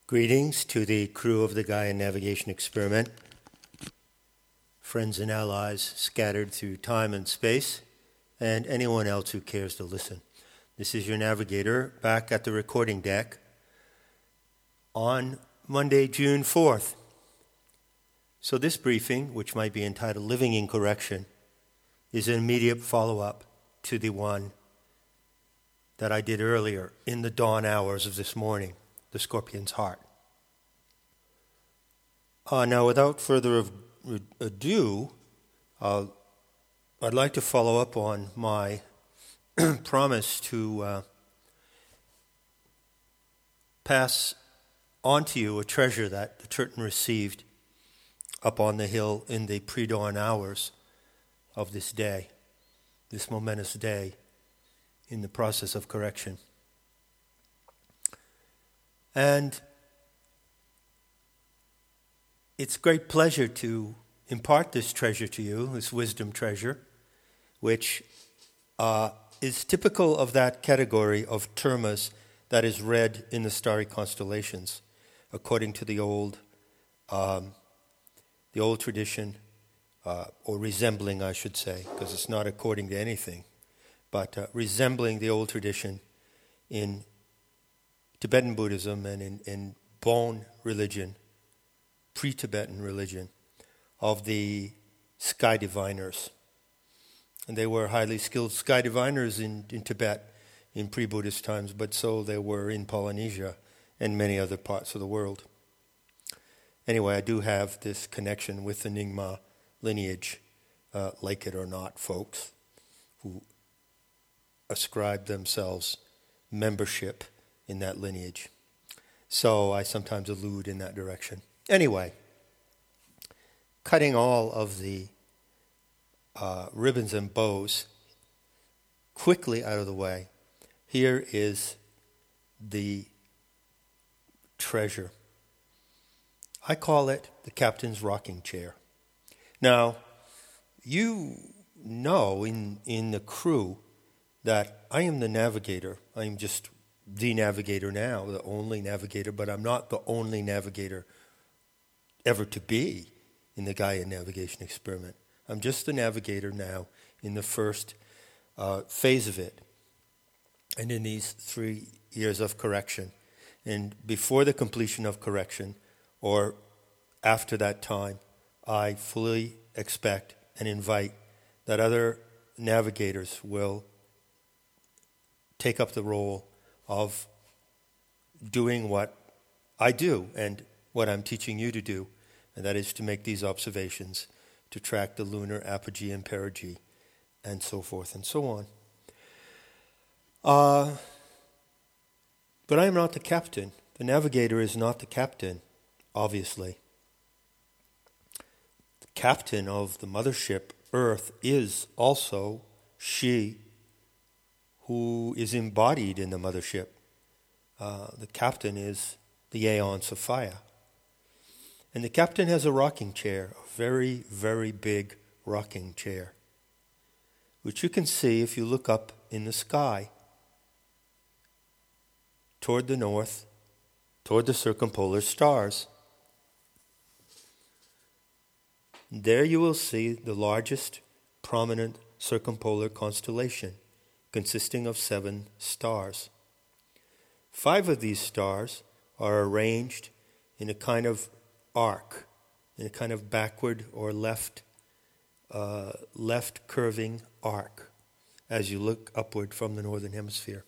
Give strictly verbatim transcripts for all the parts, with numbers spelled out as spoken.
Greetings to the crew of the Gaia Navigation Experiment, friends and allies scattered through time and space, and anyone else who cares to listen. This is your navigator back at the recording deck on Monday, June fourth. So this briefing, which might be entitled Living in Correction, is an immediate follow-up to the one that I did earlier in the dawn hours of this morning, the Scorpion's Heart. Uh, now, without further ado, uh, I'd like to follow up on my promise to uh, pass on to you a treasure that the Turton received up on the hill in the pre-dawn hours of this day, this momentous day in the process of correction. And it's great pleasure to impart this treasure to you, this wisdom treasure, which uh, is typical of that category of termas that is read in the starry constellations, according to the old, um, the old tradition, uh, or resembling, I should say, because it's not according to anything, but uh, resembling the old tradition in Tibetan Buddhism and in, in Bon religion, pre-Tibetan religion, of the sky diviners. And they were highly skilled sky diviners in, in Tibet in pre-Buddhist times, but so they were in Polynesia and many other parts of the world. Anyway, I do have this connection with the Nyingma lineage, uh, like it or not, folks, who ascribe themselves membership in that lineage. So I sometimes allude in that direction. Anyway, cutting all of the uh, ribbons and bows quickly out of the way, here is the treasure. I call it the captain's rocking chair. Now, you know in, in the crew that I am the navigator. I am just the navigator now, the only navigator, but I'm not the only navigator ever to be in the Gaia Navigation Experiment. I'm just the navigator now in the first uh, phase of it, and in these three years of correction. And before the completion of correction, or after that time, I fully expect and invite that other navigators will take up the role of doing what I do and what I'm teaching you to do, and that is to make these observations, to track the lunar apogee and perigee, and so forth and so on. Uh, but I am not the captain. The navigator is not the captain, obviously. The captain of the mothership, Earth, is also she who is embodied in the mothership. Uh, the captain is the Aeon Sophia. And the captain has a rocking chair, a very, very big rocking chair, which you can see if you look up in the sky toward the north, toward the circumpolar stars. There you will see the largest prominent circumpolar constellation, consisting of seven stars. Five of these stars are arranged in a kind of arc, in a kind of backward or left, uh, left curving arc, as you look upward from the northern hemisphere.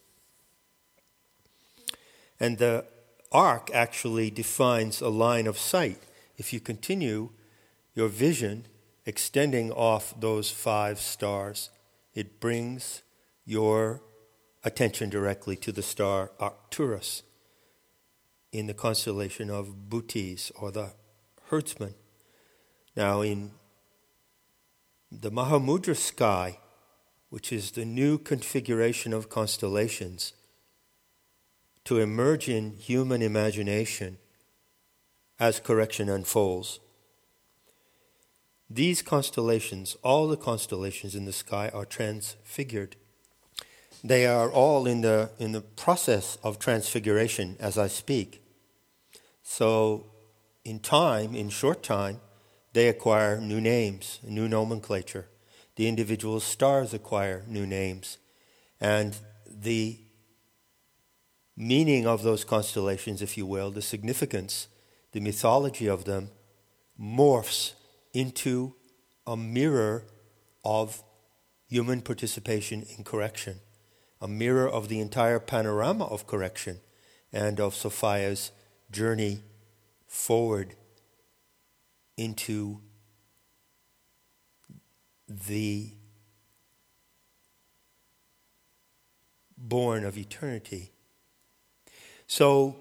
And the arc actually defines a line of sight. If you continue your vision extending off those five stars, it brings your attention directly to the star Arcturus in the constellation of Bootes, or the herdsman. Now, in the Mahamudra sky, which is the new configuration of constellations to emerge in human imagination as correction unfolds, these constellations, all the constellations in the sky, are transfigured. They are all in the in the process of transfiguration as I speak. So in time, in short time, they acquire new names, new nomenclature. The individual stars acquire new names. And the meaning of those constellations, if you will, the significance, the mythology of them, morphs into a mirror of human participation in correction, a mirror of the entire panorama of correction and of Sophia's journey forward into the bourne of eternity. So,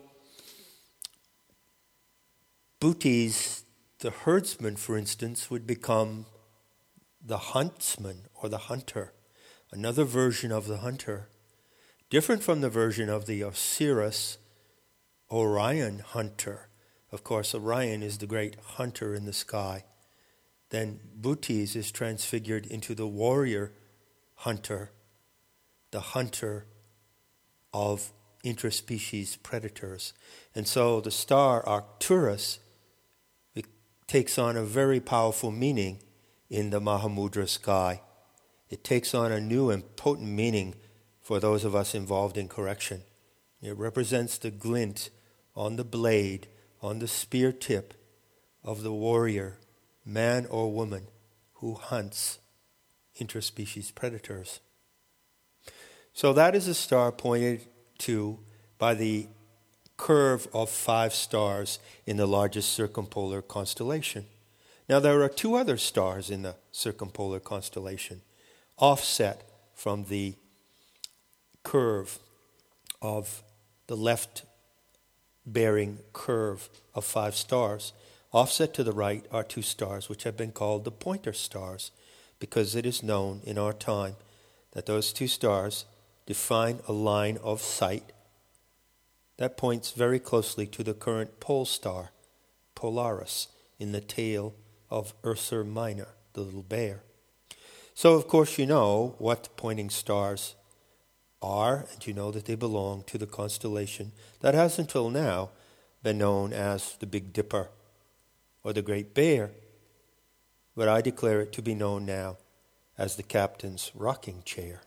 Bhutis, the herdsman, for instance, would become the huntsman or the hunter, another version of the hunter, different from the version of the Osiris Orion hunter. Of course, Orion is the great hunter in the sky. Then Bhutis is transfigured into the warrior hunter, the hunter of interspecies predators. And so the star Arcturus takes on a very powerful meaning in the Mahamudra sky. It takes on a new and potent meaning for those of us involved in correction. It represents the glint on the blade, on the spear tip of the warrior, man or woman, who hunts interspecies predators. So that is a star pointed to by the curve of five stars in the largest circumpolar constellation. Now there are two other stars in the circumpolar constellation, offset from the curve of the left-bearing curve of five stars. Offset to the right are two stars which have been called the pointer stars, because it is known in our time that those two stars define a line of sight that points very closely to the current pole star, Polaris, in the tail of Ursa Minor, the little bear. So, of course, you know what the pointing stars are, and you know that they belong to the constellation that has until now been known as the Big Dipper or the Great Bear, but I declare it to be known now as the Captain's Rocking Chair.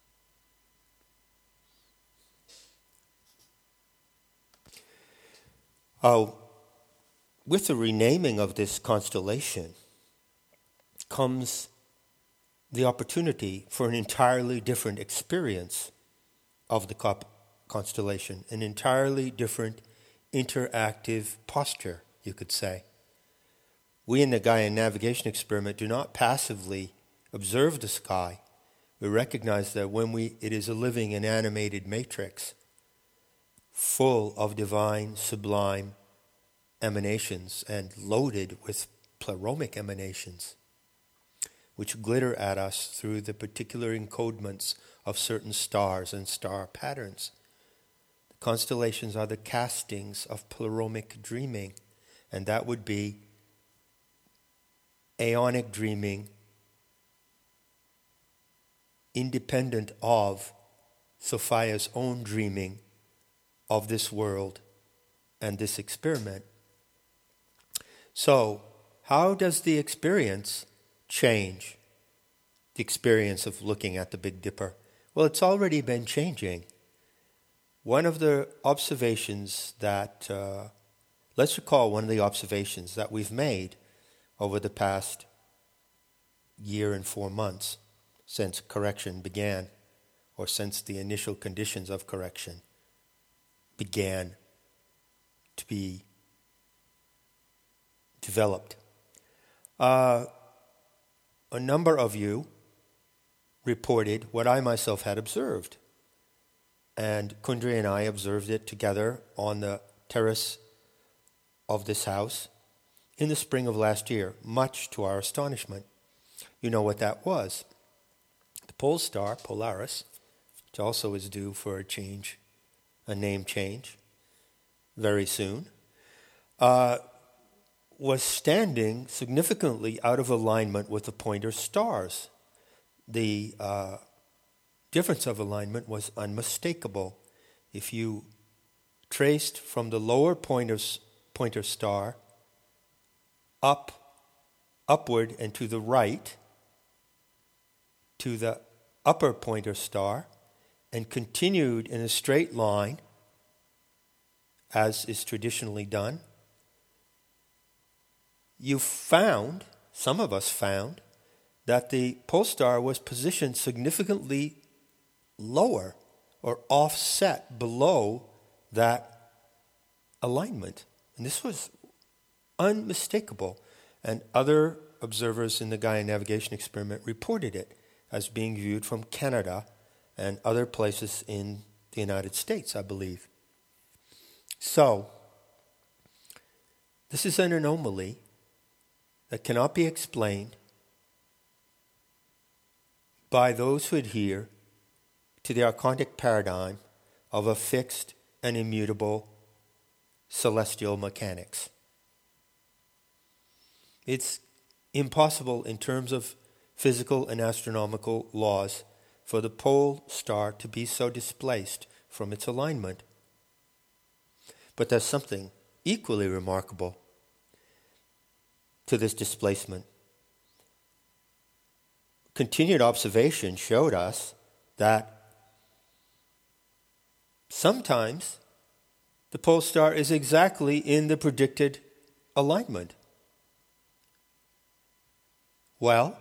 Oh, with the renaming of this constellation comes the opportunity for an entirely different experience of the cop- constellation, an entirely different interactive posture, you could say. We in the Gaian Navigation Experiment do not passively observe the sky. We recognize that when we, it is a living and animated matrix, full of divine, sublime emanations and loaded with pleromic emanations, which glitter at us through the particular encodements of certain stars and star patterns. The constellations are the castings of pleromic dreaming, and that would be aeonic dreaming independent of Sophia's own dreaming of this world and this experiment. So, how does the experience change? The experience of looking at the Big Dipper? Well, it's already been changing. One of the observations that, uh, let's recall one of the observations that we've made over the past year and four months since correction began, or since the initial conditions of correction began to be developed. Uh, a number of you reported what I myself had observed. And Kundri and I observed it together on the terrace of this house in the spring of last year, much to our astonishment. You know what that was. The pole star, Polaris, which also is due for a change, a name change, very soon, uh, was standing significantly out of alignment with the pointer stars. The uh, difference of alignment was unmistakable. If you traced from the lower pointer pointer star up, upward and to the right to the upper pointer star and continued in a straight line as is traditionally done, you found, some of us found, that the pole star was positioned significantly lower or offset below that alignment. And this was unmistakable. And other observers in the Gaia navigation experiment reported it as being viewed from Canada and other places in the United States, I believe. So, this is an anomaly that cannot be explained by those who adhere to the archontic paradigm of a fixed and immutable celestial mechanics. It's impossible in terms of physical and astronomical laws for the pole star to be so displaced from its alignment. But there's something equally remarkable to this displacement. Continued observation showed us that sometimes the pole star is exactly in the predicted alignment. Well,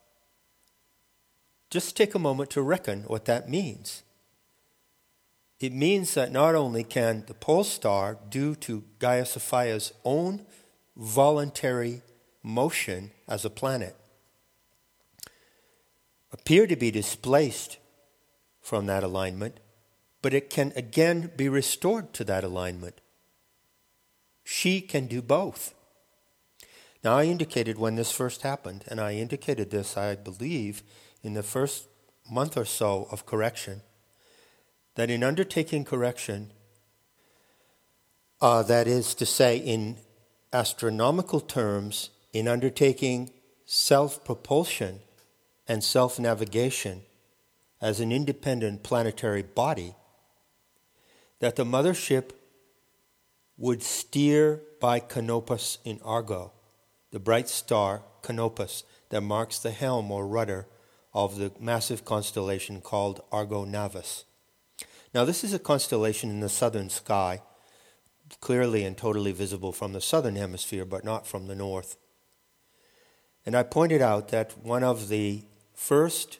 just take a moment to reckon what that means. It means that not only can the pole star, due to Gaia Sophia's own voluntary motion as a planet, appear to be displaced from that alignment, but it can again be restored to that alignment. She can do both. Now, I indicated when this first happened, and I indicated this, I believe, in the first month or so of correction, that in undertaking correction, uh, that is to say, in astronomical terms, in undertaking self-propulsion and self-navigation as an independent planetary body, that the mothership would steer by Canopus in Argo, the bright star Canopus that marks the helm or rudder of the massive constellation called Argo Navis. Now, this is a constellation in the southern sky, clearly and totally visible from the southern hemisphere, but not from the north. And I pointed out that one of the first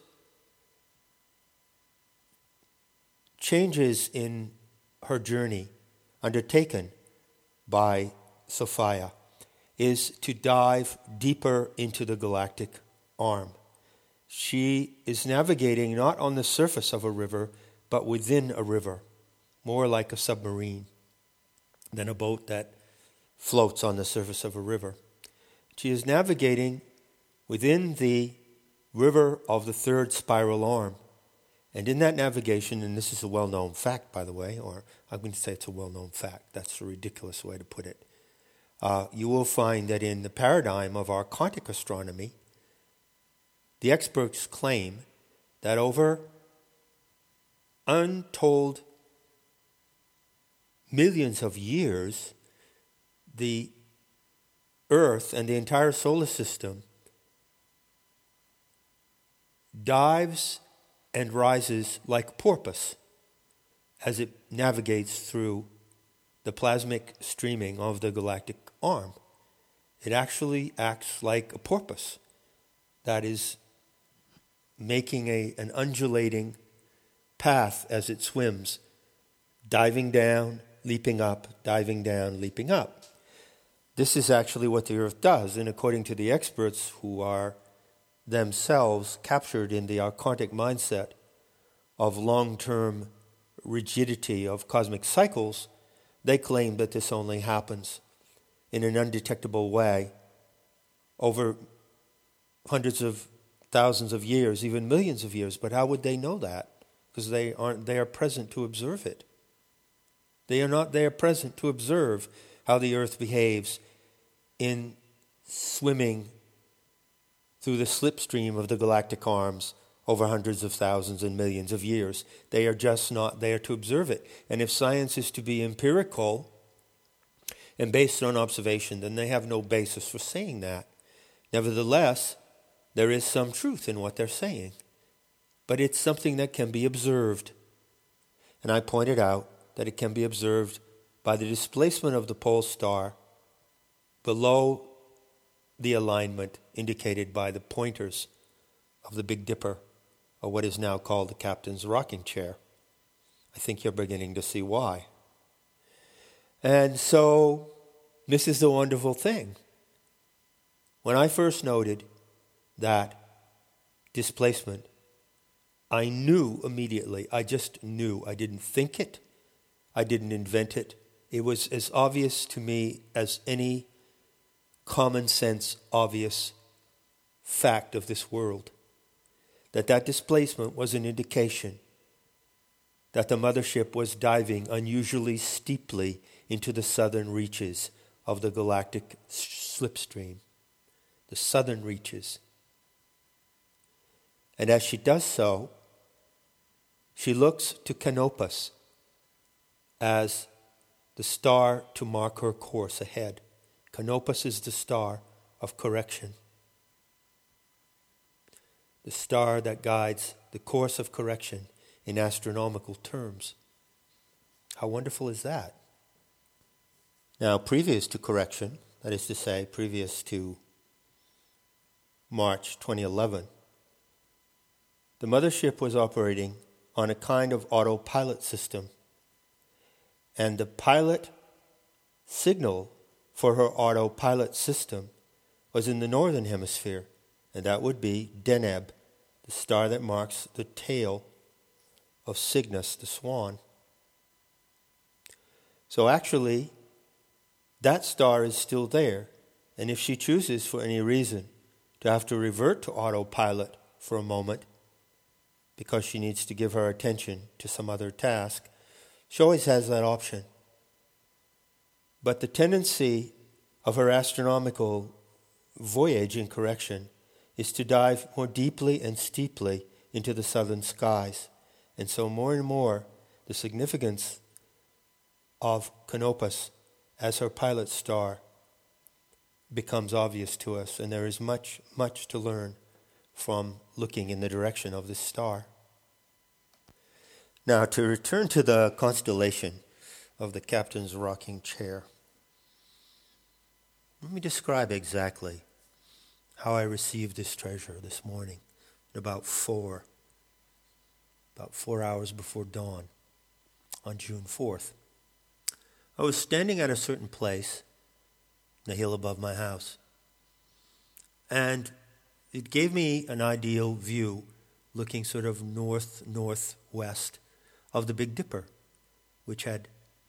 changes in her journey undertaken by Sophia is to dive deeper into the galactic arm. She is navigating not on the surface of a river, but within a river, more like a submarine than a boat that floats on the surface of a river. She is navigating within the river of the third spiral arm. And in that navigation, and this is a well-known fact, by the way, or I'm going to say it's a well-known fact, that's a ridiculous way to put it, uh, you will find that in the paradigm of archontic astronomy, the experts claim that over untold millions of years, the Earth and the entire solar system dives and rises like porpoise as it navigates through the plasmic streaming of the galactic arm. It actually acts like a porpoise that is making a, an undulating path as it swims, diving down, leaping up, diving down, leaping up. This is actually what the Earth does, and according to the experts who are themselves captured in the archontic mindset of long-term rigidity of cosmic cycles, they claim that this only happens in an undetectable way over hundreds of thousands of years, even millions of years. But how would they know that? Because they aren't there present to observe it. They are not there present to observe how the Earth behaves in swimming through the slipstream of the galactic arms over hundreds of thousands and millions of years. They are just not there to observe it. And if science is to be empirical, and based on observation, then they have no basis for saying that. Nevertheless, there is some truth in what they're saying. But it's something that can be observed. And I pointed out that it can be observed by the displacement of the pole star below the alignment indicated by the pointers of the Big Dipper, or what is now called the captain's rocking chair. I think you're beginning to see why. And so, this is the wonderful thing. When I first noted that displacement, I knew immediately. I just knew. I didn't think it. I didn't invent it. It was as obvious to me as any common sense, obvious fact of this world. That that displacement was an indication that the mothership was diving unusually steeply into the southern reaches of the galactic slipstream. The southern reaches. And as she does so, she looks to Canopus as the star to mark her course ahead. Canopus is the star of correction. The star that guides the course of correction in astronomical terms. How wonderful is that? Now, previous to correction, that is to say, previous to March twenty eleven, the mothership was operating on a kind of autopilot system. And the pilot signal for her autopilot system was in the northern hemisphere, and that would be Deneb, the star that marks the tail of Cygnus, the swan. So actually, that star is still there, and if she chooses for any reason to have to revert to autopilot for a moment, because she needs to give her attention to some other task, she always has that option. But the tendency of her astronomical voyage in correction is to dive more deeply and steeply into the southern skies. And so more and more, the significance of Canopus as her pilot star becomes obvious to us, and there is much, much to learn from looking in the direction of this star. Now, to return to the constellation of the captain's rocking chair, let me describe exactly how I received this treasure this morning at about four, about four hours before dawn on June fourth. I was standing at a certain place in the hill above my house, and it gave me an ideal view looking sort of north, northwest of the Big Dipper, which had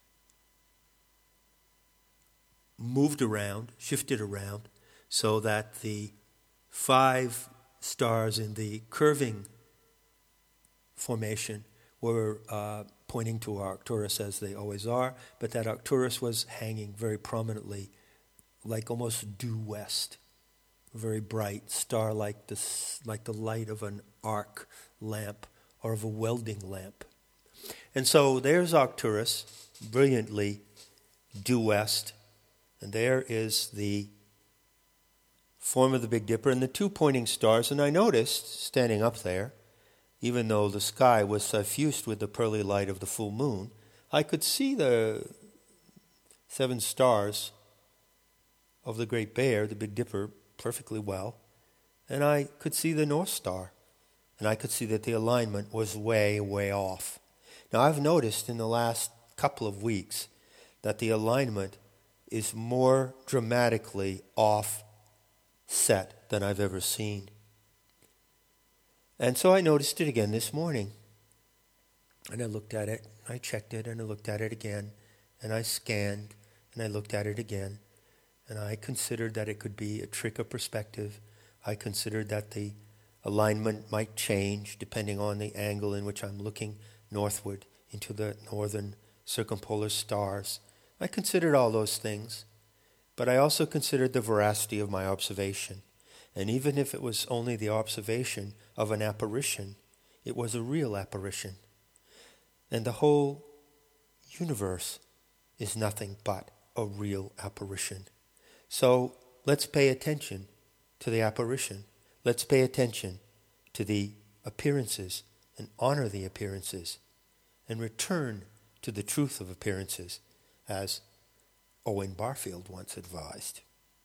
moved around, shifted around, so that the five stars in the curving formation were uh, pointing to Arcturus, as they always are, but that Arcturus was hanging very prominently, like almost due west. A very bright star, like the, like the light of an arc lamp or of a welding lamp. And so there's Arcturus, brilliantly due west, and there is the form of the Big Dipper and the two pointing stars. And I noticed, standing up there, even though the sky was suffused with the pearly light of the full moon, I could see the seven stars of the Great Bear, the Big Dipper, perfectly well, and I could see the North Star, and I could see that the alignment was way, way off. Now, I've noticed in the last couple of weeks that the alignment is more dramatically offset than I've ever seen. And so I noticed it again this morning, and I looked at it, I checked it, and I looked at it again, and I scanned, and I looked at it again. And I considered that it could be a trick of perspective. I considered that the alignment might change depending on the angle in which I'm looking northward into the northern circumpolar stars. I considered all those things. But I also considered the veracity of my observation. And even if it was only the observation of an apparition, it was a real apparition. And the whole universe is nothing but a real apparition. So let's pay attention to the apparition. Let's pay attention to the appearances and honor the appearances and return to the truth of appearances, as Owen Barfield once advised.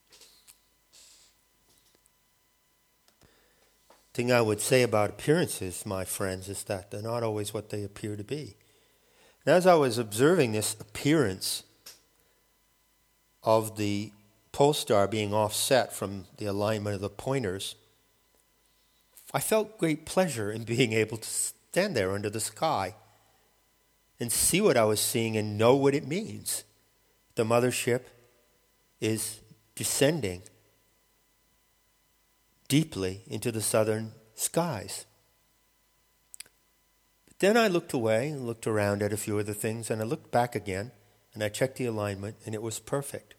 The thing I would say about appearances, my friends, is that they're not always what they appear to be. And as I was observing this appearance of the pole star being offset from the alignment of the pointers, I felt great pleasure in being able to stand there under the sky and see what I was seeing and know what it means. The mothership is descending deeply into the southern skies. But then I looked away and looked around at a few of the things, and I looked back again, and I checked the alignment, and it was perfect.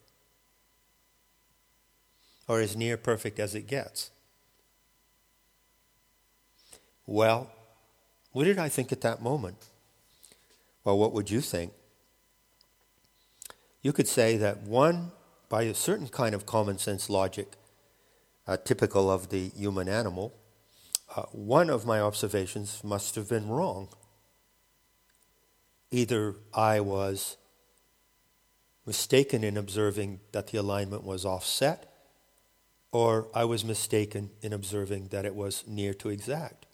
Or as near perfect as it gets. Well, what did I think at that moment? Well, what would you think? You could say that one, by a certain kind of common sense logic, uh, typical of the human animal, uh, one of my observations must have been wrong. Either I was mistaken in observing that the alignment was offset, or I was mistaken in observing that it was near to exact.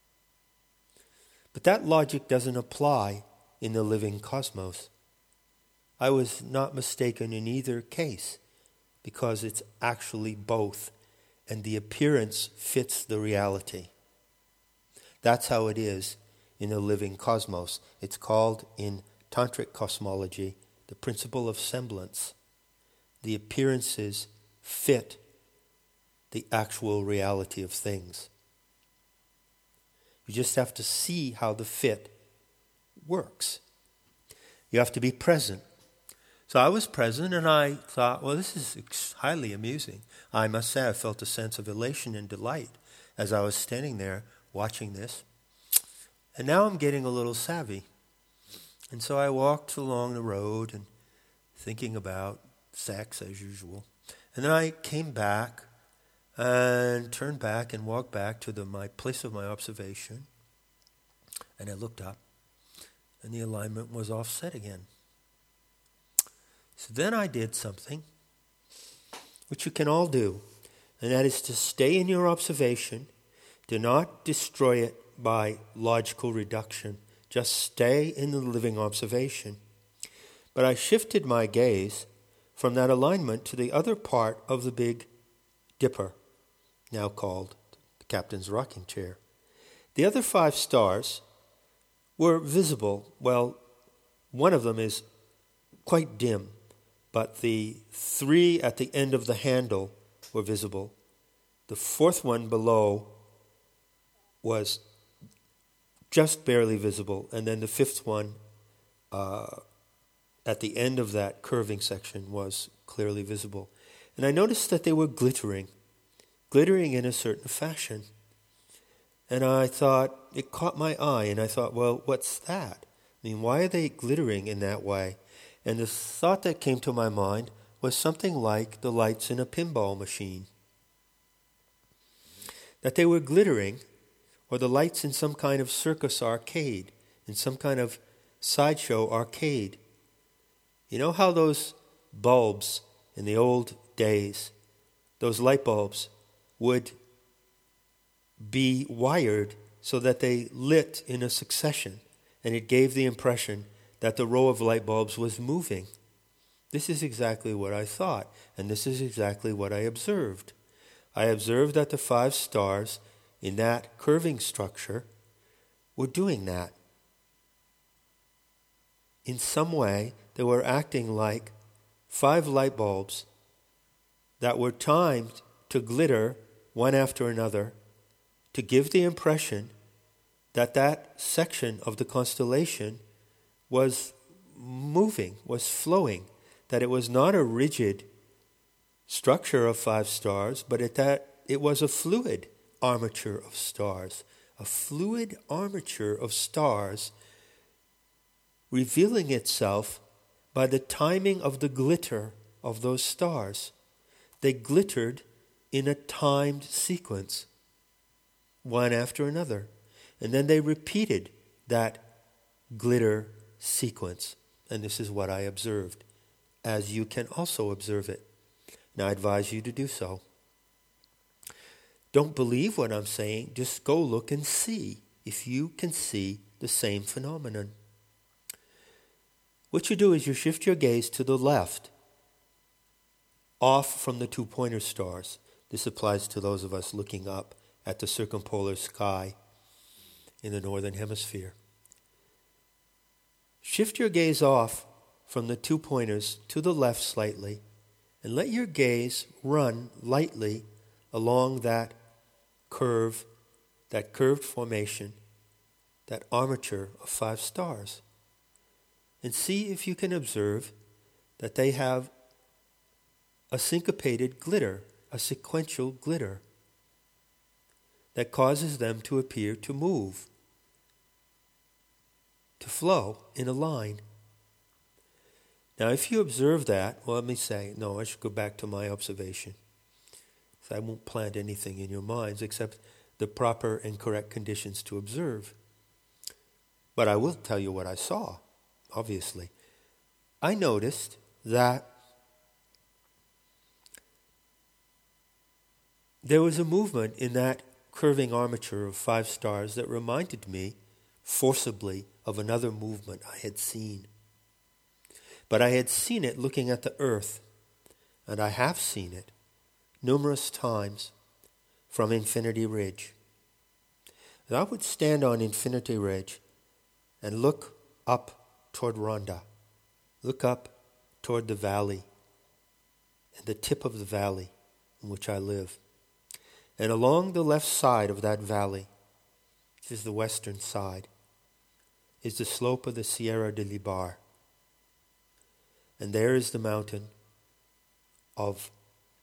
But that logic doesn't apply in the living cosmos. I was not mistaken in either case, because it's actually both, and the appearance fits the reality. That's how it is in the living cosmos. It's called in tantric cosmology the principle of semblance. The appearances fit the actual reality of things. You just have to see how the fit works. You have to be present. So I was present, and I thought, well, this is highly amusing. I must say I felt a sense of elation and delight as I was standing there watching this. And now I'm getting a little savvy. And so I walked along the road and thinking about sex as usual. And then I came back and turned back and walked back to the my place of my observation. And I looked up, and the alignment was offset again. So then I did something which you can all do, and that is to stay in your observation. Do not destroy it by logical reduction. Just stay in the living observation. But I shifted my gaze from that alignment to the other part of the Big Dipper, now called the Captain's Rocking Chair. The other five stars were visible. Well, one of them is quite dim, but the three at the end of the handle were visible. The fourth one below was just barely visible, and then the fifth one uh, at the end of that curving section was clearly visible. And I noticed that they were glittering, glittering in a certain fashion. And I thought, it caught my eye, and I thought, well, what's that? I mean, why are they glittering in that way? And the thought that came to my mind was something like the lights in a pinball machine. That they were glittering, or the lights in some kind of circus arcade, in some kind of sideshow arcade. You know how those bulbs in the old days, those light bulbs, would be wired so that they lit in a succession, and it gave the impression that the row of light bulbs was moving. This is exactly what I thought, and this is exactly what I observed. I observed that the five stars in that curving structure were doing that. In some way, they were acting like five light bulbs that were timed to glitter one after another to give the impression that that section of the constellation was moving, was flowing, that it was not a rigid structure of five stars, but it, that it was a fluid armature of stars, a fluid armature of stars revealing itself by the timing of the glitter of those stars. They glittered in a timed sequence, one after another. And then they repeated that glitter sequence. And this is what I observed, as you can also observe it. And I advise you to do so. Don't believe what I'm saying. Just go look and see if you can see the same phenomenon. What you do is you shift your gaze to the left, off from the two pointer stars. This applies to those of us looking up at the circumpolar sky in the northern hemisphere. Shift your gaze off from the two pointers to the left slightly, and let your gaze run lightly along that curve, that curved formation, that armature of five stars. And see if you can observe that they have a syncopated glitter, a sequential glitter that causes them to appear to move, to flow in a line. Now, if you observe that, well, let me say, no, I should go back to my observation. So I won't plant anything in your minds except the proper and correct conditions to observe. But I will tell you what I saw, obviously. I noticed that there was a movement in that curving armature of five stars that reminded me forcibly of another movement I had seen. But I had seen it looking at the earth, and I have seen it numerous times from Infinity Ridge. And I would stand on Infinity Ridge and look up toward Rhonda, look up toward the valley, and the tip of the valley in which I live. And along the left side of that valley, this is the western side, is the slope of the Sierra de Libar. And there is the mountain of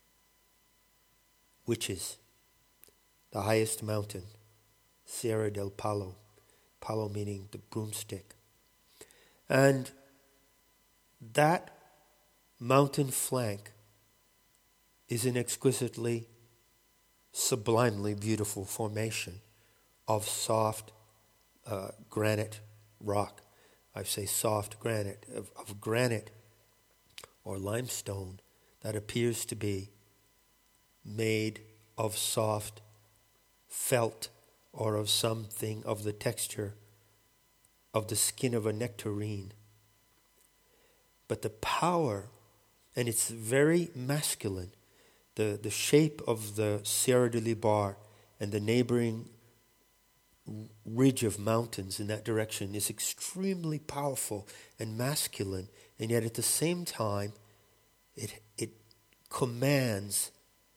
witches, the highest mountain, Sierra del Palo, Palo meaning the broomstick. And that mountain flank is an exquisitely, sublimely beautiful formation of soft uh, granite rock. I say soft granite, of, of granite or limestone that appears to be made of soft felt or of something of the texture of the skin of a nectarine. But the power, and it's very masculine, the, the shape of the Sierra de Libar and the neighboring ridge of mountains in that direction is extremely powerful and masculine, and yet at the same time it it commands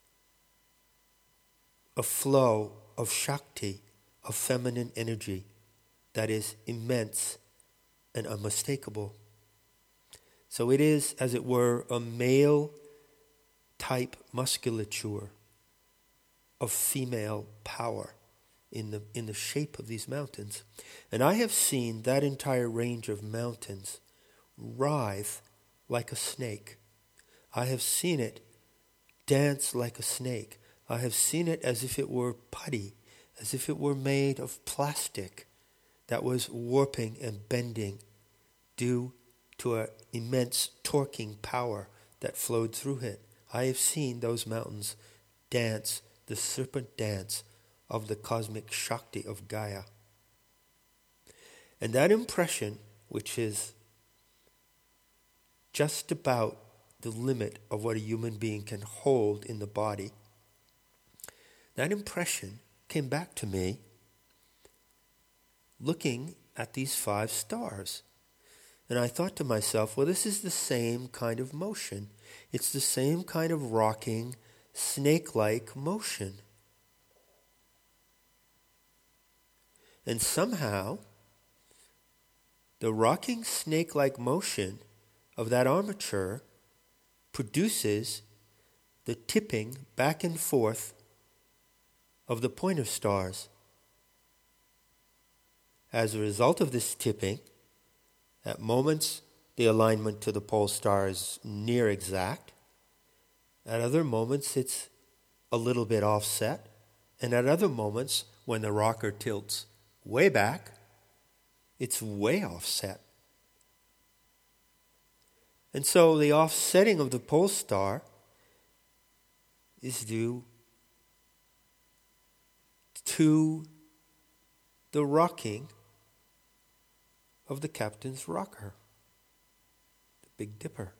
a flow of Shakti, of feminine energy that is immense and unmistakable. So it is, as it were, a male type musculature of female power in the in the shape of these mountains. And I have seen that entire range of mountains writhe like a snake. I have seen it dance like a snake. I have seen it as if it were putty, as if it were made of plastic that was warping and bending due to an immense torquing power that flowed through it. I have seen those mountains dance the serpent dance of the cosmic Shakti of Gaia. And that impression, which is just about the limit of what a human being can hold in the body, that impression came back to me looking at these five stars. And I thought to myself, well, this is the same kind of motion. It's the same kind of rocking, snake-like motion. And somehow, the rocking snake-like motion of that armature produces the tipping back and forth of the pointer stars. As a result of this tipping, at moments the alignment to the pole star is near exact. At other moments, it's a little bit offset. And at other moments, when the rocker tilts way back, it's way offset. And so the offsetting of the pole star is due to the rocking of the captain's rocker, the Big Dipper.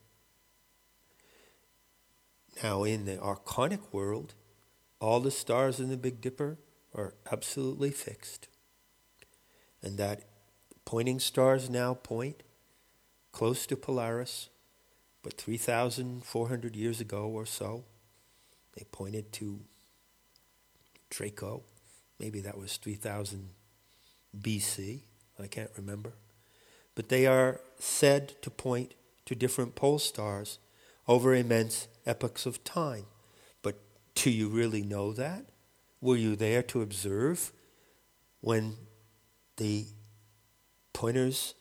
Now, in the archonic world, all the stars in the Big Dipper are absolutely fixed. And that pointing stars now point close to Polaris, but three thousand four hundred years ago or so, they pointed to Draco. Maybe that was three thousand B C. I can't remember. But they are said to point to different pole stars over immense epochs of time. But do you really know that? Were you there to observe when the pointers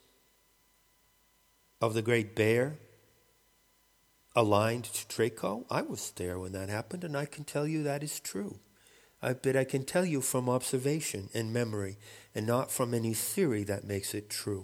of the Great Bear aligned to Draco? I was there when that happened, and I can tell you that is true. I bet I can tell you from observation and memory, and not from any theory that makes it true.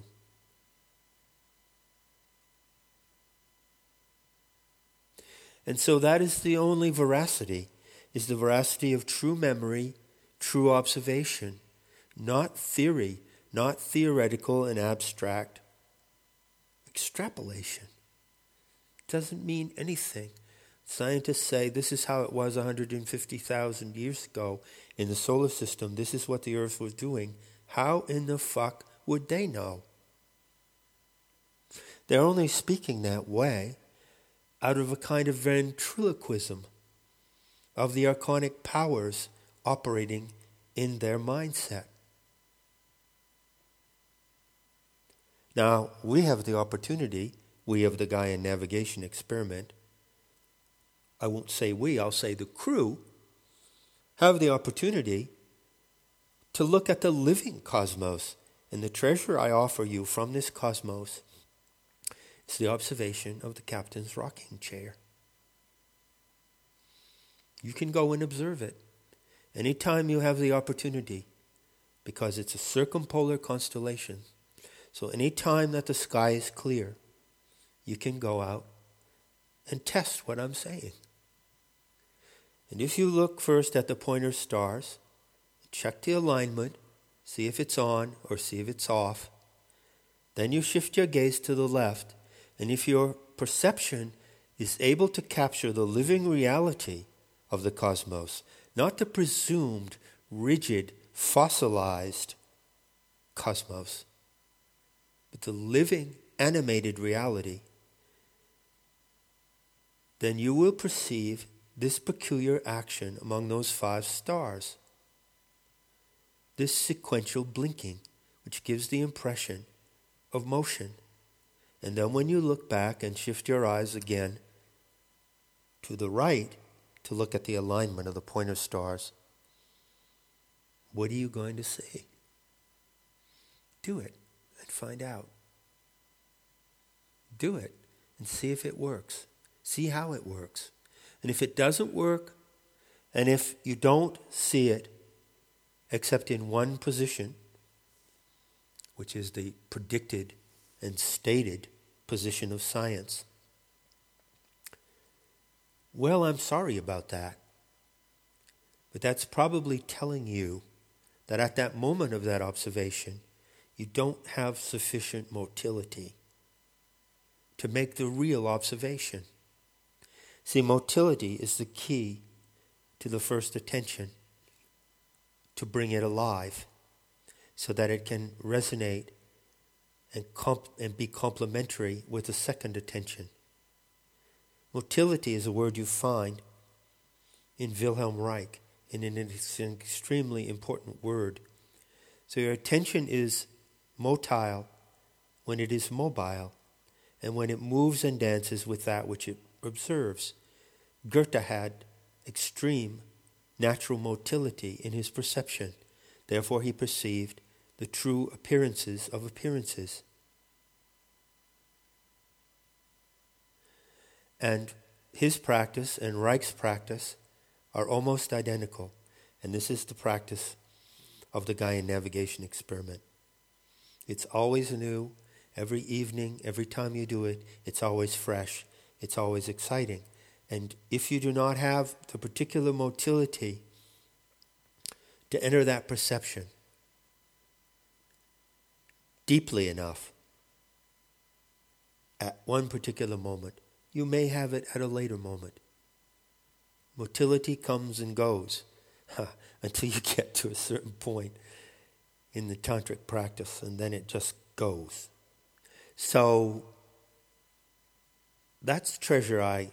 And so that is the only veracity, is the veracity of true memory, true observation, not theory, not theoretical and abstract extrapolation. It doesn't mean anything. Scientists say this is how it was one hundred fifty thousand years ago in the solar system. This is what the Earth was doing. How in the fuck would they know? They're only speaking that way out of a kind of ventriloquism of the archonic powers operating in their mindset. Now, we have the opportunity, we of the Gaian Navigation Experiment, I won't say we, I'll say the crew, have the opportunity to look at the living cosmos. And the treasure I offer you from this cosmos is the observation of the captain's rocking chair. You can go and observe it anytime you have the opportunity, because it's a circumpolar constellation. So any time that the sky is clear, you can go out and test what I'm saying. And if you look first at the pointer stars, check the alignment, see if it's on or see if it's off. Then you shift your gaze to the left, and if your perception is able to capture the living reality of the cosmos, not the presumed, rigid, fossilized cosmos, but the living, animated reality, then you will perceive this peculiar action among those five stars. This sequential blinking, which gives the impression of motion. And then when you look back and shift your eyes again to the right to look at the alignment of the pointer stars, what are you going to see? Do it and find out. Do it and see if it works. See how it works. And if it doesn't work, and if you don't see it except in one position, which is the predicted and stated position of science, well, I'm sorry about that. But that's probably telling you that at that moment of that observation, you don't have sufficient motility to make the real observation. See, motility is the key to the first attention, to bring it alive so that it can resonate and, comp- and be complementary with the second attention. Motility is a word you find in Wilhelm Reich, and it's an extremely important word. So your attention is motile when it is mobile, and when it moves and dances with that which it observes. Goethe had extreme natural motility in his perception. Therefore he perceived the true appearances of appearances. And his practice and Reich's practice are almost identical. And this is the practice of the Gaian navigation experiment. It's always new. Every evening, every time you do it, it's always fresh. It's always exciting. And if you do not have the particular motility to enter that perception deeply enough at one particular moment, you may have it at a later moment. Motility comes and goes until you get to a certain point in the tantric practice, and then it just goes. So that's treasure I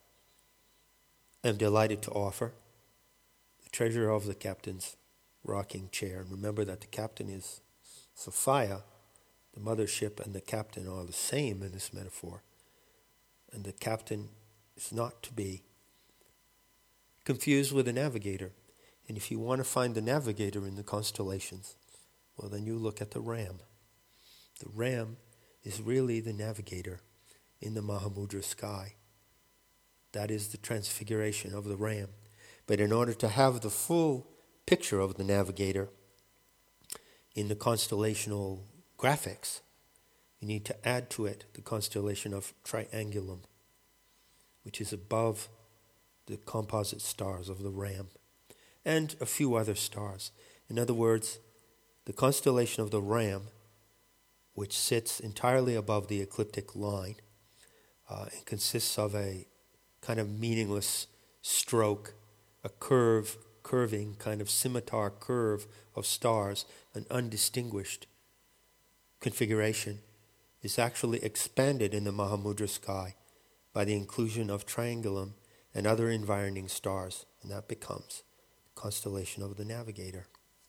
am delighted to offer. The treasure of the captain's rocking chair. And remember that the captain is Sophia. The mothership and the captain are the same in this metaphor. And the captain is not to be confused with a navigator. And if you want to find the navigator in the constellations, well, then you look at the ram. The ram is really the navigator in the Mahamudra sky. That is the transfiguration of the ram. But in order to have the full picture of the navigator in the constellational graphics, you need to add to it the constellation of Triangulum, which is above the composite stars of the ram, and a few other stars. In other words, the constellation of the ram, which sits entirely above the ecliptic line, uh, and consists of a kind of meaningless stroke, a curve, curving kind of scimitar curve of stars, an undistinguished configuration, is actually expanded in the Mahamudra sky by the inclusion of Triangulum and other environing stars, and that becomes the constellation of the navigator.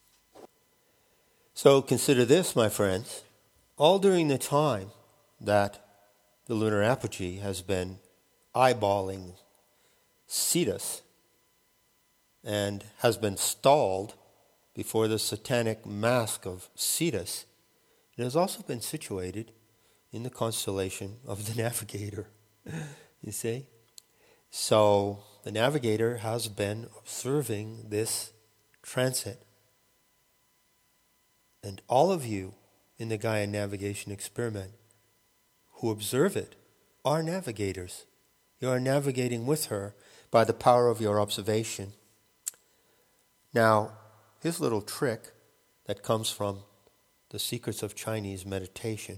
So consider this, my friends, all during the time that the lunar apogee has been eyeballing Cetus and has been stalled before the satanic mask of Cetus, it has also been situated in the constellation of the navigator. You see? So the navigator has been observing this transit. And all of you in the Gaian navigation experiment who observe it are navigators. You are navigating with her by the power of your observation. Now, here's a little trick that comes from the secrets of Chinese meditation.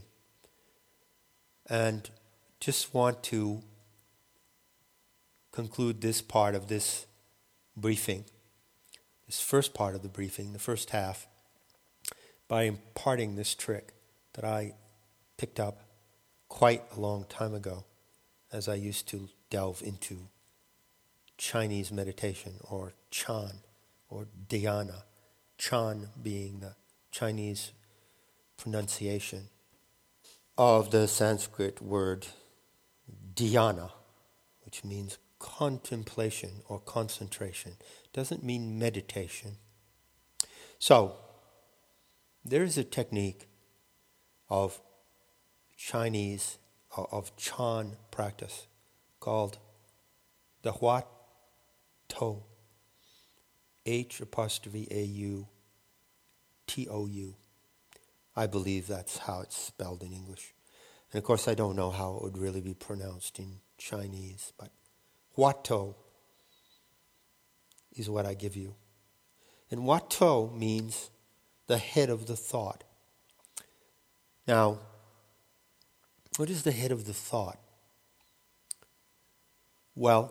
And just want to conclude this part of this briefing, this first part of the briefing, the first half, by imparting this trick that I picked up quite a long time ago as I used to delve into Chinese meditation, or Chan, or dhyana. Chan being the Chinese pronunciation of the Sanskrit word dhyana, which means contemplation or concentration. It doesn't mean meditation. So, there is a technique of Chinese, of Chan practice called the Hua To, H apostrophe A U T O U. I believe that's how it's spelled in English. And of course I don't know how it would really be pronounced in Chinese, but Hua To is what I give you. And Hua To means the head of the thought. Now, what is the head of the thought? Well,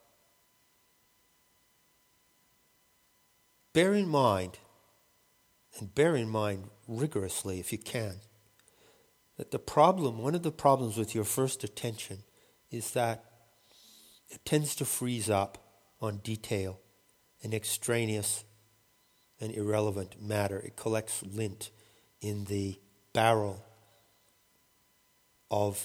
bear in mind, and bear in mind rigorously if you can, that the problem, one of the problems with your first attention is that it tends to freeze up on detail and extraneous and irrelevant matter. It collects lint in the barrel of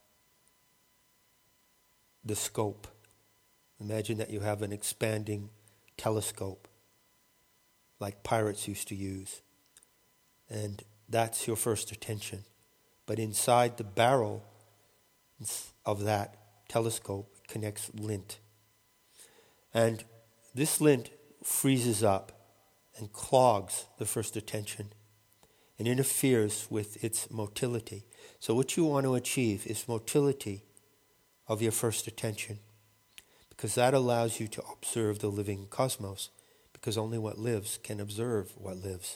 the scope. Imagine that you have an expanding telescope like pirates used to use, and that's your first attention. But inside the barrel of that telescope connects lint. And this lint freezes up and clogs the first attention and interferes with its motility. So what you want to achieve is motility of your first attention, because that allows you to observe the living cosmos, because only what lives can observe what lives.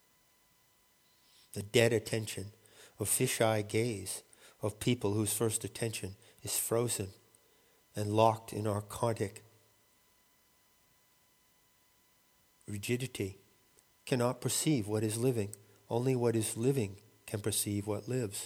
The dead attention of fisheye gaze of people whose first attention is frozen and locked in archontic rigidity cannot perceive what is living. Only what is living can perceive what lives.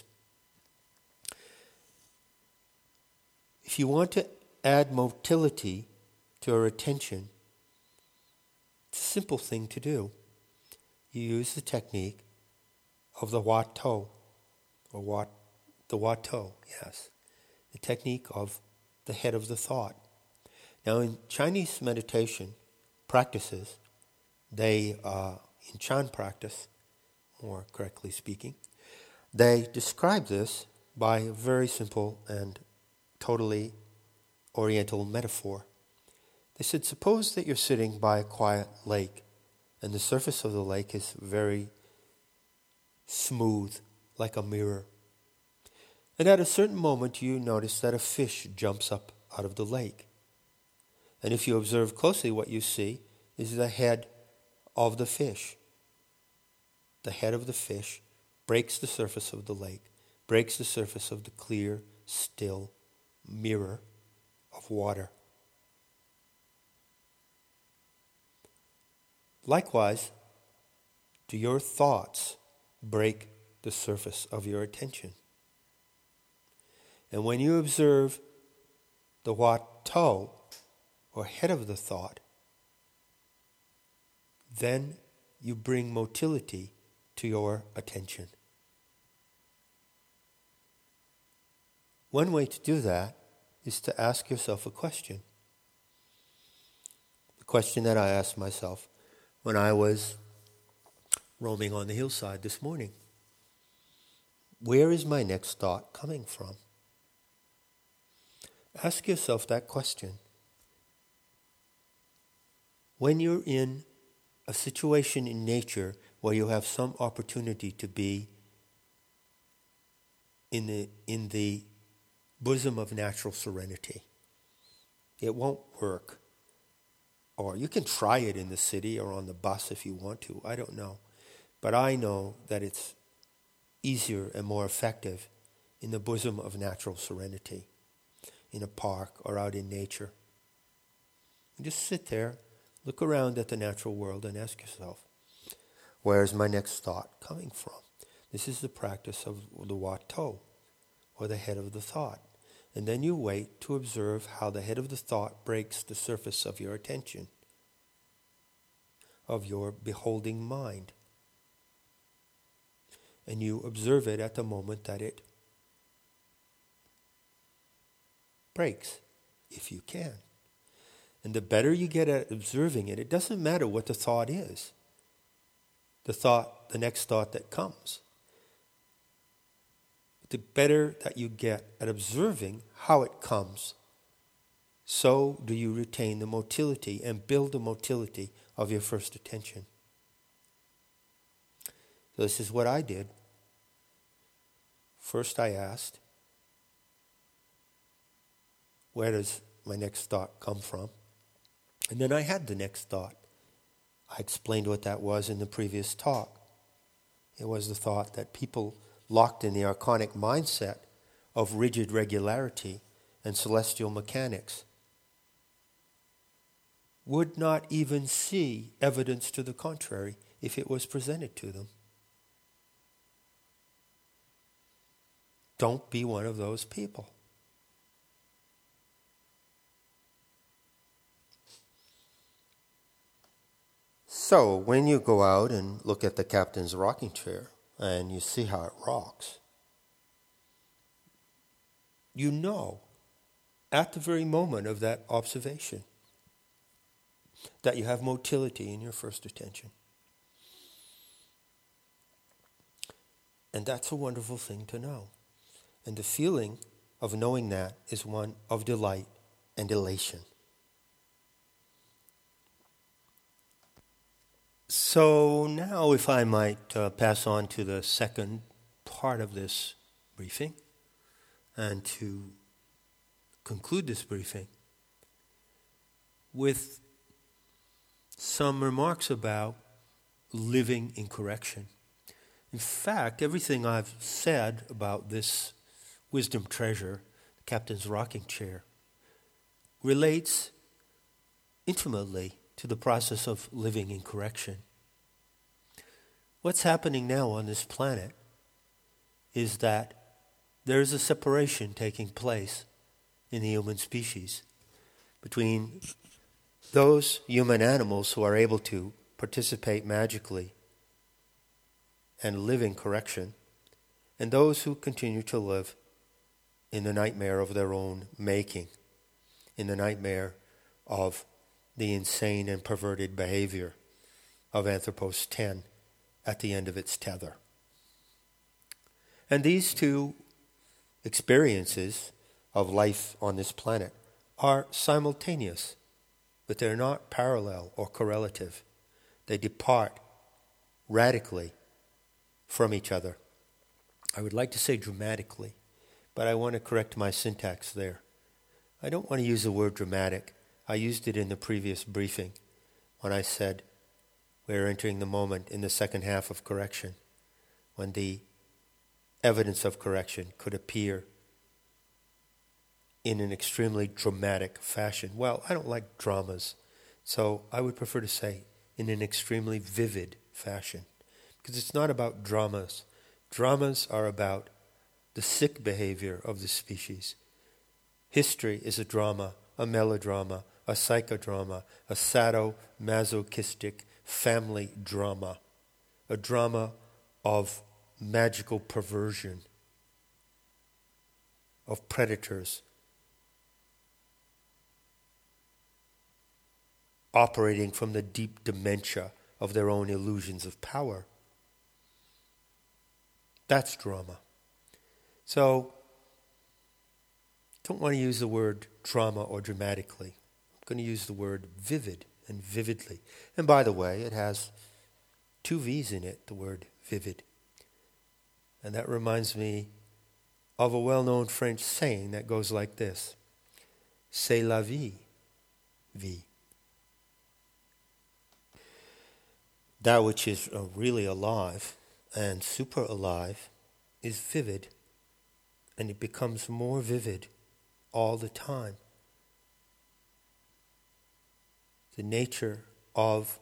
If you want to add motility to our attention, it's a simple thing to do. You use the technique of the Wat To, or Wat, the Wat To, yes, the technique of the head of the thought. Now, in Chinese meditation practices, they, uh, in Chan practice, more correctly speaking, they describe this by a very simple and totally Oriental metaphor. They said, suppose that you're sitting by a quiet lake, and the surface of the lake is very smooth, like a mirror. And at a certain moment you notice that a fish jumps up out of the lake. And if you observe closely, what you see is the head of the fish. The head of the fish breaks the surface of the lake, breaks the surface of the clear, still mirror of water. Likewise, do your thoughts break the surface of your attention? And when you observe the Wat To, or head of the thought, then you bring motility to your attention. One way to do that is to ask yourself a question. The question that I asked myself when I was roaming on the hillside this morning. Where is my next thought coming from? Ask yourself that question. When you're in a situation in nature where you have some opportunity to be in the in the bosom of natural serenity, it won't work. Or you can try it in the city or on the bus if you want to. I don't know. But I know that it's easier and more effective in the bosom of natural serenity, in a park or out in nature. You just sit there, look around at the natural world and ask yourself, where is my next thought coming from? This is the practice of the Wat To, or the head of the thought. And then you wait to observe how the head of the thought breaks the surface of your attention, of your beholding mind. And you observe it at the moment that it breaks, if you can. And the better you get at observing it, it doesn't matter what the thought is. The thought, the next thought that comes. The better that you get at observing how it comes, so do you retain the motility and build the motility of your first attention. So this is what I did. First I asked, where does my next thought come from? And then I had the next thought. I explained what that was in the previous talk. It was the thought that people locked in the archonic mindset of rigid regularity and celestial mechanics would not even see evidence to the contrary if it was presented to them. Don't be one of those people. So, when you go out and look at the captain's rocking chair and you see how it rocks, you know at the very moment of that observation that you have motility in your first attention. And that's a wonderful thing to know. And the feeling of knowing that is one of delight and elation. So now if I might uh, pass on to the second part of this briefing and to conclude this briefing with some remarks about living in correction. In fact, everything I've said about this wisdom treasure, the Captain's Rocking Chair, relates intimately to the process of living in correction. What's happening now on this planet is that there is a separation taking place in the human species between those human animals who are able to participate magically and live in correction, and those who continue to live in the nightmare of their own making, in the nightmare of the insane and perverted behavior of Anthropos ten at the end of its tether. And these two experiences of life on this planet are simultaneous, but they're not parallel or correlative. They depart radically from each other. I would like to say dramatically, but I want to correct my syntax there. I don't want to use the word dramatic. I used it in the previous briefing when I said we're entering the moment in the second half of correction when the evidence of correction could appear in an extremely dramatic fashion. Well, I don't like dramas, so I would prefer to say in an extremely vivid fashion, because it's not about dramas. Dramas are about the sick behavior of the species. History is a drama, a melodrama, a psychodrama, a sadomasochistic family drama, a drama of magical perversion, of predators operating from the deep dementia of their own illusions of power. That's drama. So, don't want to use the word drama or dramatically. I'm going to use the word vivid and vividly. And by the way, it has two V's in it, the word vivid. And that reminds me of a well-known French saying that goes like this: C'est la vie, vie. That which is uh, really alive and super alive is vivid, and it becomes more vivid all the time. The nature of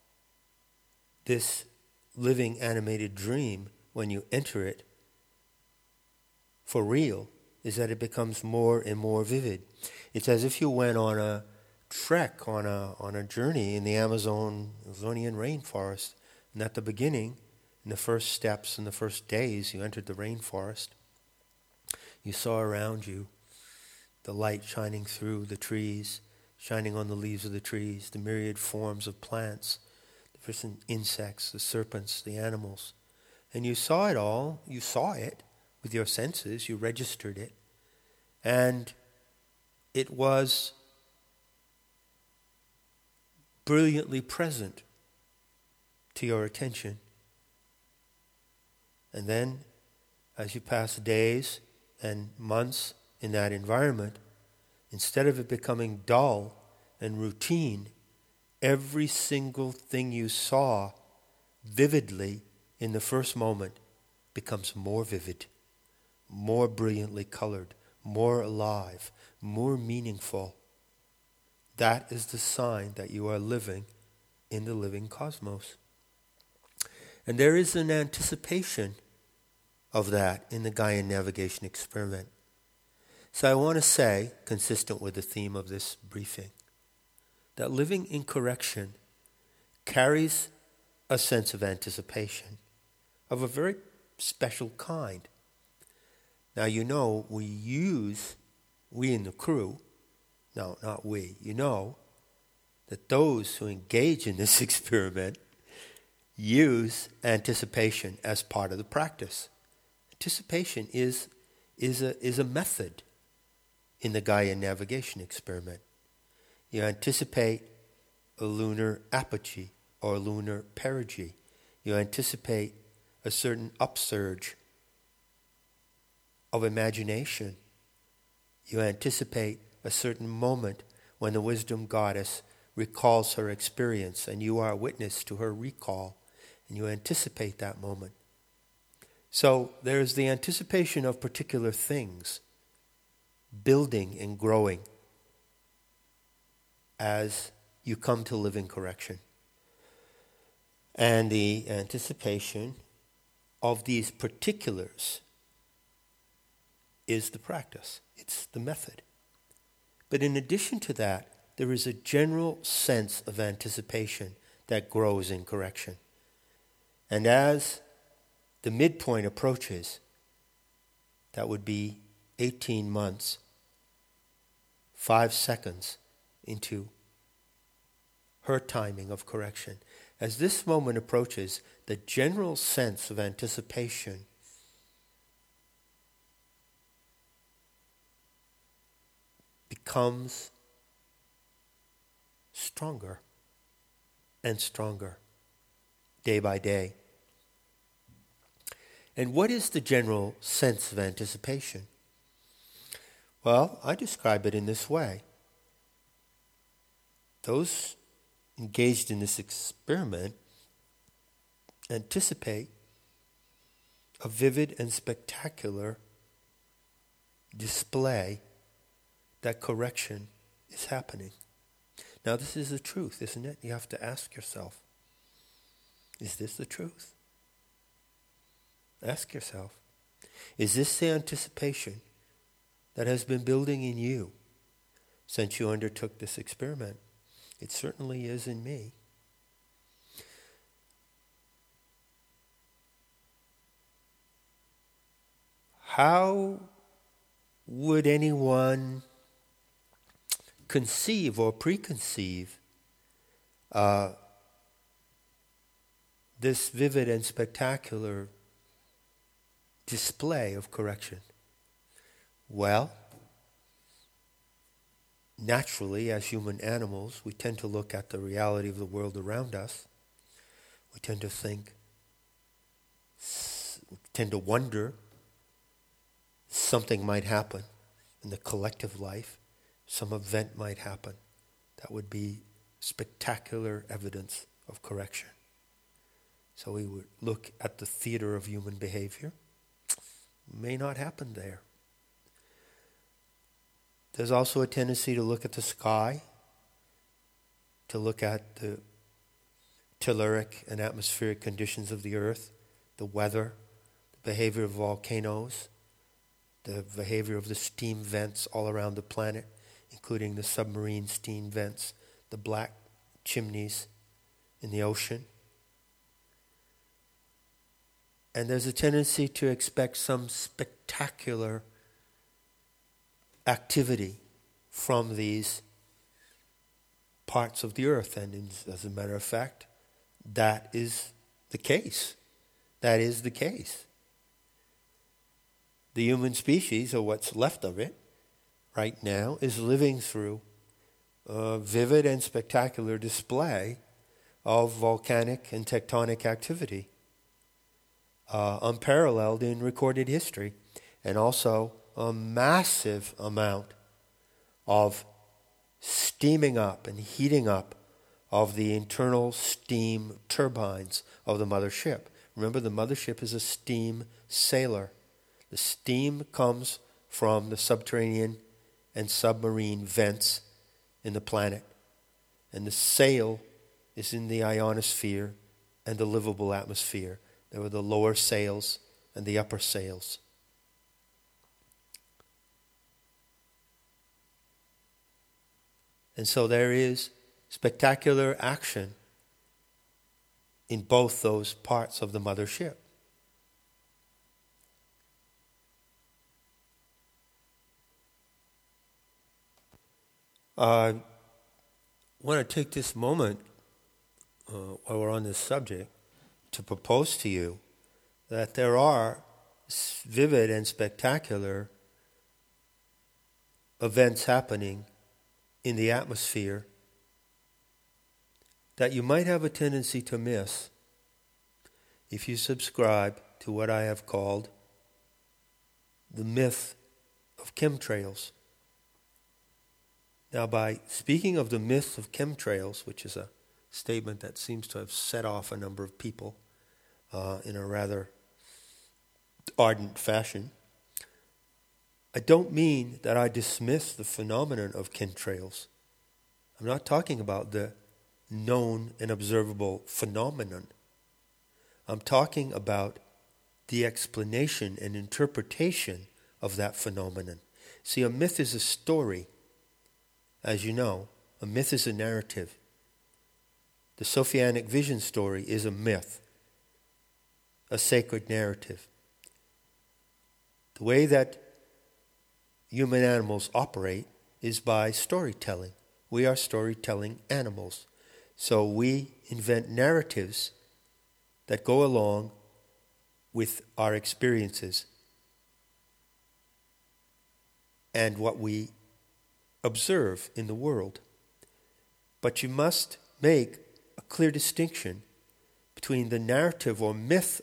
this living animated dream, when you enter it for real, is that it becomes more and more vivid. It's as if you went on a trek, on a on a journey in the Amazon Amazonian rainforest, and at the beginning, in the first steps, in the first days, you entered the rainforest. You saw around you the light shining through the trees, shining on the leaves of the trees, the myriad forms of plants, the different insects, the serpents, the animals. And you saw it all, you saw it with your senses, you registered it, and it was brilliantly present to your attention. And then, as you pass days and months in that environment, instead of it becoming dull and routine, every single thing you saw vividly in the first moment becomes more vivid, more brilliantly colored, more alive, more meaningful. That is the sign that you are living in the living cosmos. And there is an anticipation of that in the Gaian navigation experiment. So I want to say, consistent with the theme of this briefing, that living in correction carries a sense of anticipation of a very special kind. Now, you know, we use, we in the crew, no, not we, you know, that those who engage in this experiment use anticipation as part of the practice. Anticipation is, is, a, is a method in the Gaia navigation experiment. You anticipate a lunar apogee or lunar perigee. You anticipate a certain upsurge of imagination. You anticipate a certain moment when the wisdom goddess recalls her experience and you are a witness to her recall, and you anticipate that moment. So there's the anticipation of particular things building and growing as you come to live in correction. And the anticipation of these particulars is the practice. It's the method. But in addition to that, there is a general sense of anticipation that grows in correction. And as the midpoint approaches, that would be eighteen months, five seconds into her timing of correction. As this moment approaches, the general sense of anticipation becomes stronger and stronger day by day. And what is the general sense of anticipation? Well, I describe it in this way. Those engaged in this experiment anticipate a vivid and spectacular display that correction is happening. Now, this is the truth, isn't it? You have to ask yourself, is this the truth? Ask yourself, is this the anticipation that has been building in you since you undertook this experiment? It certainly is in me. How would anyone conceive or preconceive uh, this vivid and spectacular display of correction? Well, naturally, as human animals, we tend to look at the reality of the world around us. We tend to think, we tend to wonder something might happen in the collective life. Some event might happen that would be spectacular evidence of correction. So we would look at the theater of human behavior. May not happen there. There's also a tendency to look at the sky, to look at the telluric and atmospheric conditions of the earth, the weather, the behavior of volcanoes, the behavior of the steam vents all around the planet, including the submarine steam vents, the black chimneys in the ocean. And there's a tendency to expect some spectacular activity from these parts of the earth. And in, as a matter of fact, that is the case. That is the case. The human species, or what's left of it right now, is living through a vivid and spectacular display of volcanic and tectonic activity, uh, unparalleled in recorded history, and also a massive amount of steaming up and heating up of the internal steam turbines of the mothership. Remember, the mothership is a steam sailor. The steam comes from the subterranean and submarine vents in the planet. And the sail is in the ionosphere and the livable atmosphere. There were the lower sails and the upper sails. And so there is spectacular action in both those parts of the mothership. I want to take this moment, uh, while we're on this subject, to propose to you that there are vivid and spectacular events happening in the atmosphere that you might have a tendency to miss if you subscribe to what I have called the myth of chemtrails. Now, by speaking of the myth of chemtrails, which is a statement that seems to have set off a number of people uh, in a rather ardent fashion, I don't mean that I dismiss the phenomenon of chemtrails. I'm not talking about the known and observable phenomenon. I'm talking about the explanation and interpretation of that phenomenon. See, a myth is a story. As you know, a myth is a narrative. The Sophianic vision story is a myth, a sacred narrative. The way that human animals operate is by storytelling. We are storytelling animals. So we invent narratives that go along with our experiences and what we observe in the world. But you must make a clear distinction between the narrative or myth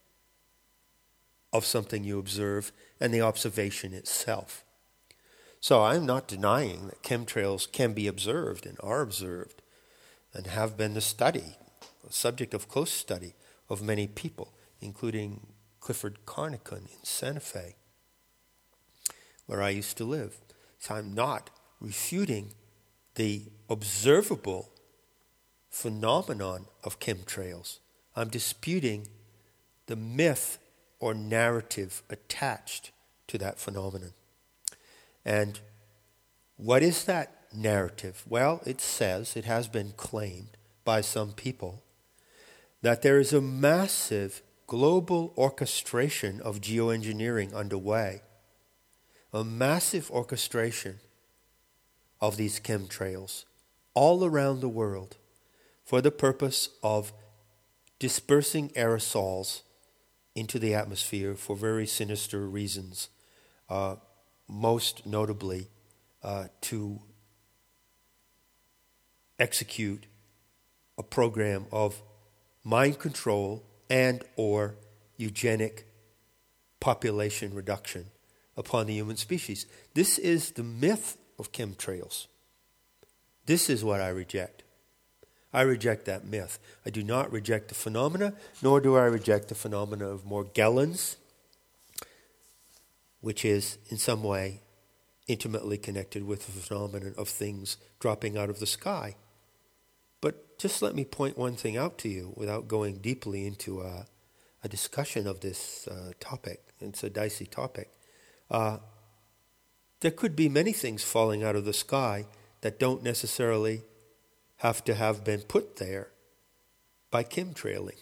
of something you observe and the observation itself. So I'm not denying that chemtrails can be observed and are observed and have been the study, the subject of close study of many people, including Clifford Carnicon in Santa Fe, where I used to live. So I'm not refuting the observable phenomenon of chemtrails. I'm disputing the myth or narrative attached to that phenomenon. And what is that narrative? Well, it says, it has been claimed by some people, that there is a massive global orchestration of geoengineering underway, a massive orchestration of these chemtrails all around the world for the purpose of dispersing aerosols into the atmosphere for very sinister reasons, uh, most notably uh, to execute a program of mind control and or eugenic population reduction upon the human species. This is the myth of chemtrails. This is what I reject. I reject that myth. I do not reject the phenomena, nor do I reject the phenomena of Morgellons, which is in some way intimately connected with the phenomenon of things dropping out of the sky. But just let me point one thing out to you without going deeply into a, a discussion of this uh, topic. It's a dicey topic. Uh, there could be many things falling out of the sky that don't necessarily have to have been put there by chemtrailing.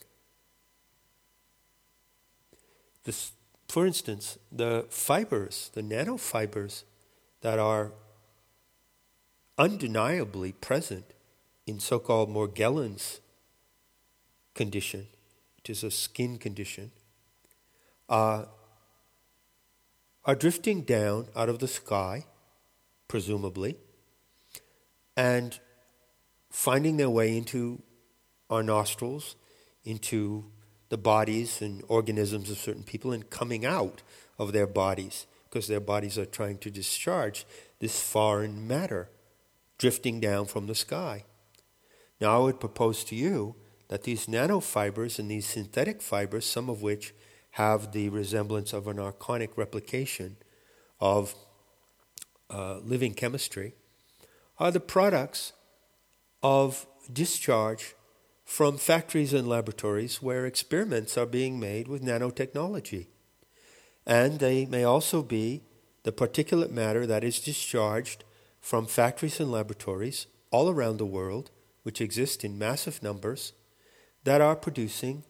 This, for instance, the fibers, the nanofibers that are undeniably present in so-called Morgellons condition, which is a skin condition, uh, are drifting down out of the sky, presumably, and finding their way into our nostrils, into the bodies and organisms of certain people, and coming out of their bodies, because their bodies are trying to discharge this foreign matter drifting down from the sky. Now, I would propose to you that these nanofibers and these synthetic fibers, some of which have the resemblance of an archonic replication of uh, living chemistry, are the products of discharge from factories and laboratories where experiments are being made with nanotechnology. And they may also be the particulate matter that is discharged from factories and laboratories all around the world, which exist in massive numbers, that are producing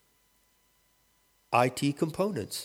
I T components.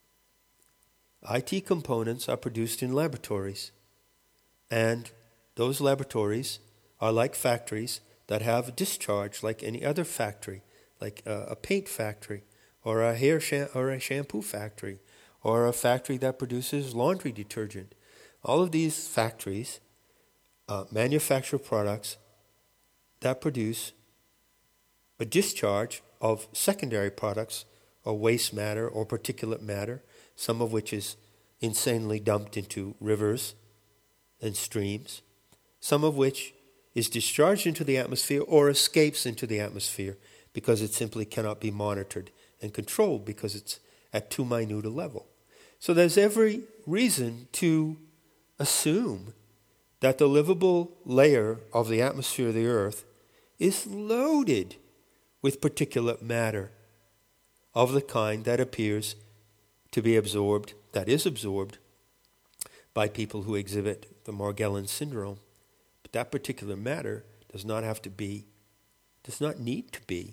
I T components are produced in laboratories, and those laboratories are like factories that have discharge like any other factory, like a, a paint factory, or a hair sham- or a shampoo factory, or a factory that produces laundry detergent. All of these factories uh, manufacture products that produce a discharge of secondary products or waste matter or particulate matter, some of which is insanely dumped into rivers and streams, some of which is discharged into the atmosphere or escapes into the atmosphere because it simply cannot be monitored and controlled because it's at too minute a level. So there's every reason to assume that the livable layer of the atmosphere of the earth is loaded with particulate matter of the kind that appears to be absorbed, that is absorbed by people who exhibit the Morgellons syndrome. But that particular matter does not have to be, does not need to be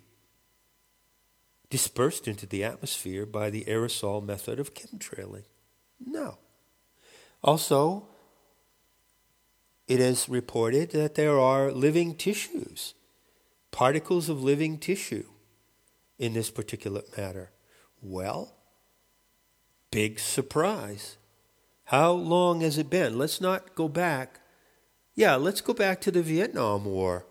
dispersed into the atmosphere by the aerosol method of chemtrailing. No. Also, it is reported that there are living tissues, particles of living tissue in this particulate matter. Well, big surprise. How long has it been? Let's not go back. Yeah, let's go back to the Vietnam War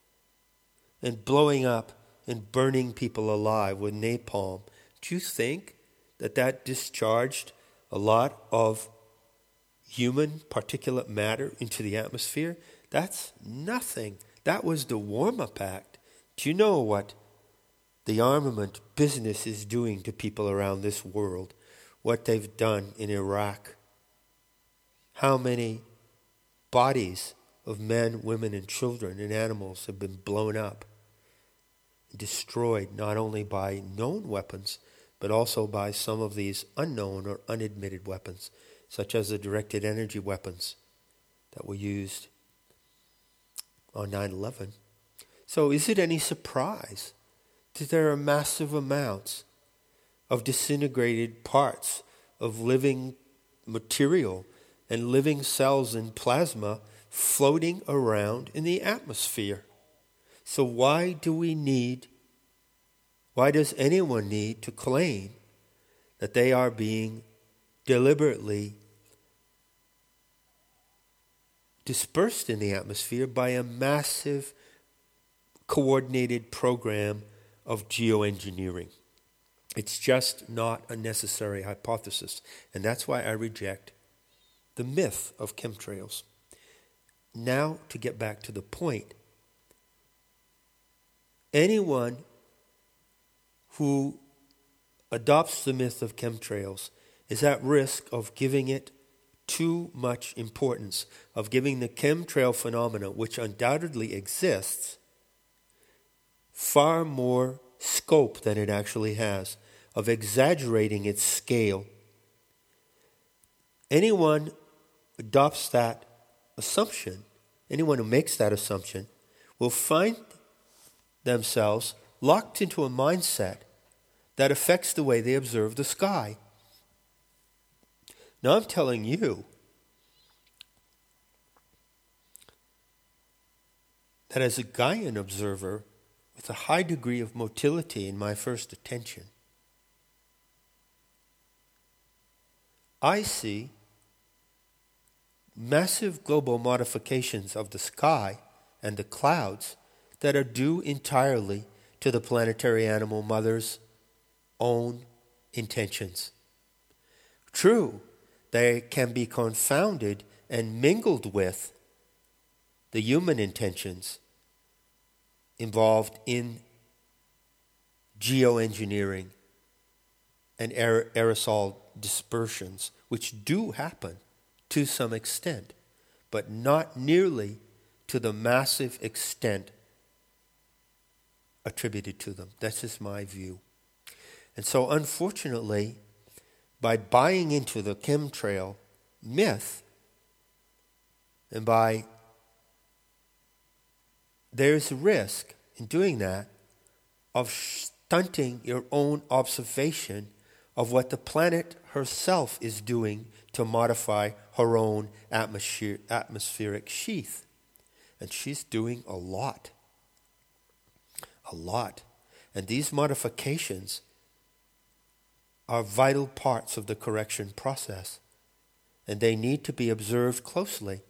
and blowing up and burning people alive with napalm. Do you think that that discharged a lot of human particulate matter into the atmosphere? That's nothing. That was the Warm-Up Act. Do you know what the armament business is doing to people around this world? What they've done in Iraq? How many bodies of men, women, and children and animals have been blown up, destroyed, not only by known weapons, but also by some of these unknown or unadmitted weapons, such as the directed energy weapons that were used on nine eleven. So is it any surprise that there are massive amounts of disintegrated parts of living material and living cells and plasma floating around in the atmosphere? So why do we need, why does anyone need to claim that they are being deliberately dispersed in the atmosphere by a massive coordinated program of geoengineering? It's just not a necessary hypothesis. And that's why I reject the myth of chemtrails. Now, to get back to the point, anyone who adopts the myth of chemtrails is at risk of giving it too much importance, of giving the chemtrail phenomena, which undoubtedly exists, far more scope than it actually has, of exaggerating its scale. Anyone adopts that assumption, anyone who makes that assumption, will find themselves locked into a mindset that affects the way they observe the sky. Now I'm telling you that as a Gaian observer with a high degree of motility in my first attention, I see massive global modifications of the sky and the clouds that are due entirely to the planetary animal mother's own intentions. True, they can be confounded and mingled with the human intentions involved in geoengineering and aer- aerosol dispersions, which do happen to some extent, but not nearly to the massive extent attributed to them. That's just my view. And so, unfortunately, by buying into the chemtrail myth, and by there's a risk in doing that of stunting your own observation of what the planet herself is doing to modify her own atmosphere, atmospheric sheath. And she's doing a lot. A lot. And these modifications are vital parts of the correction process. and they need to be observed closely.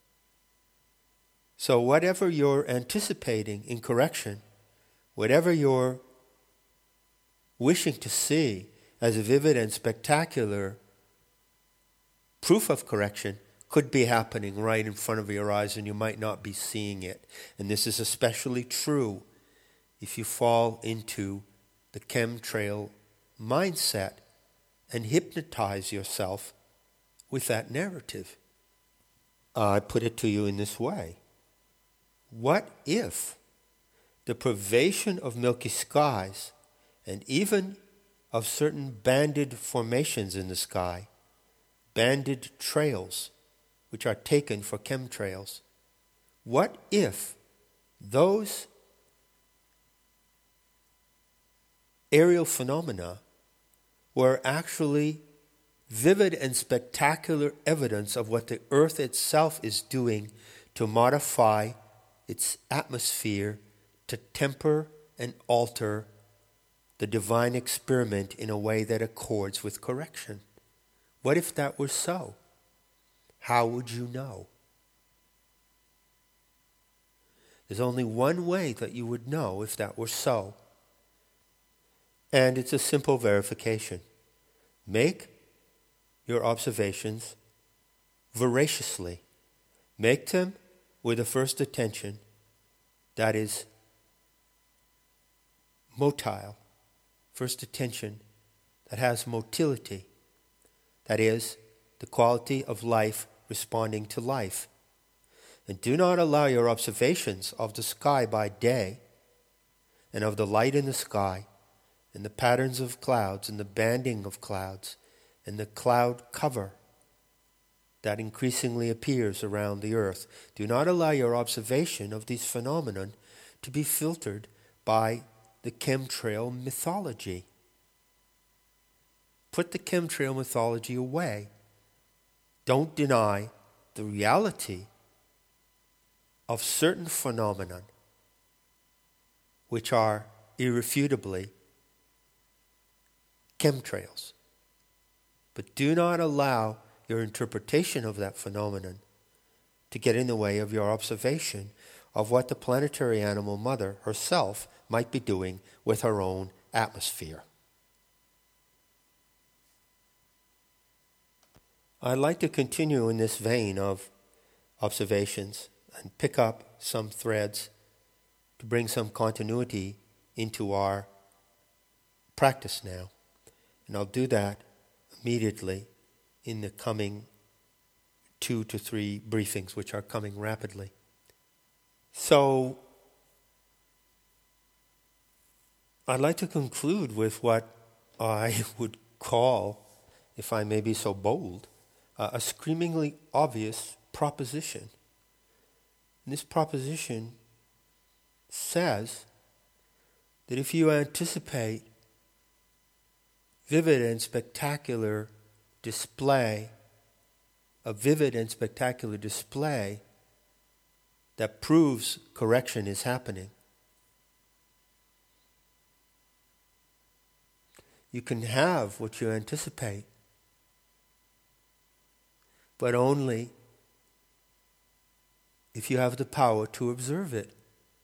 So whatever you're anticipating in correction, whatever you're wishing to see as a vivid and spectacular proof of correction, could be happening right in front of your eyes and you might not be seeing it. And this is especially true if you fall into the chemtrail mindset and hypnotize yourself with that narrative. Uh, I put it to you in this way. What if the privation of milky skies and even of certain banded formations in the sky, banded trails, which are taken for chemtrails, what if those aerial phenomena were actually vivid and spectacular evidence of what the earth itself is doing to modify its atmosphere, to temper and alter the divine experiment in a way that accords with correction? What if that were so? How would you know? There's only one way that you would know if that were so. And it's a simple verification. Make your observations voraciously. Make them with a first attention that is motile. First attention that has motility. That is, the quality of life responding to life. And do not allow your observations of the sky by day and of the light in the sky and the patterns of clouds and the banding of clouds and the cloud cover that increasingly appears around the earth. Do not allow your observation of these phenomena to be filtered by the chemtrail mythology. Put the chemtrail mythology away. Don't deny the reality of certain phenomena which are irrefutably chemtrails. But do not allow your interpretation of that phenomenon to get in the way of your observation of what the planetary animal mother herself might be doing with her own atmosphere. I'd like to continue in this vein of observations and pick up some threads to bring some continuity into our practice now. And I'll do that immediately in the coming two to three briefings, which are coming rapidly. So, I'd like to conclude with what I would call, if I may be so bold, uh, a screamingly obvious proposition. And this proposition says that if you anticipate vivid and spectacular display, a vivid and spectacular display that proves correction is happening, you can have what you anticipate, but only if you have the power to observe it.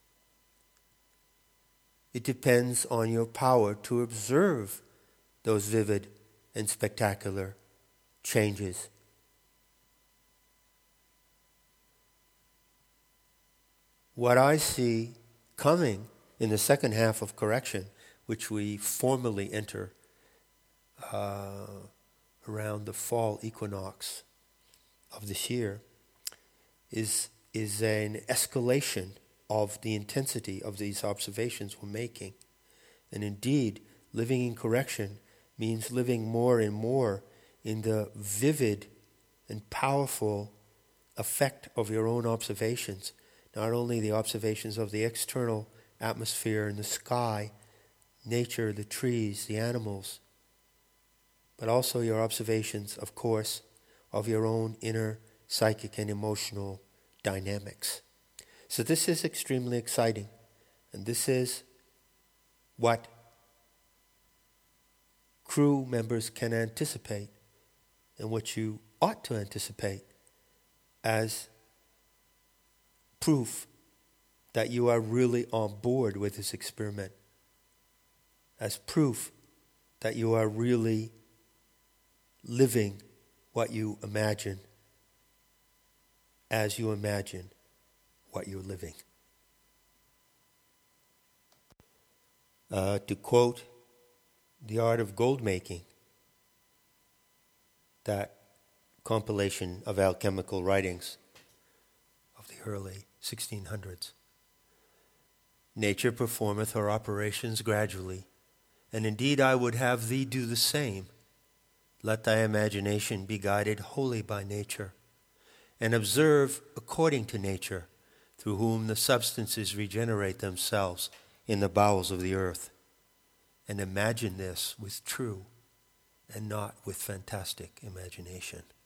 It depends on your power to observe those vivid and spectacular changes. What I see coming in the second half of correction, which we formally enter uh, around the fall equinox of this year, is, is an escalation of the intensity of these observations we're making. And indeed, living in correction means living more and more in the vivid and powerful effect of your own observations. Not only the observations of the external atmosphere and the sky, nature, the trees, the animals, but also your observations, of course, of your own inner psychic and emotional dynamics. So this is extremely exciting, and this is what crew members can anticipate and what you ought to anticipate as proof that you are really on board with this experiment, as proof that you are really living what you imagine as you imagine what you're living. Uh, to quote The Art of Gold Making, that compilation of alchemical writings of the early sixteen hundreds. Nature performeth her operations gradually, and indeed I would have thee do the same. Let thy imagination be guided wholly by nature, and observe according to nature, through whom the substances regenerate themselves in the bowels of the earth. And imagine this with true and not with fantastic imagination.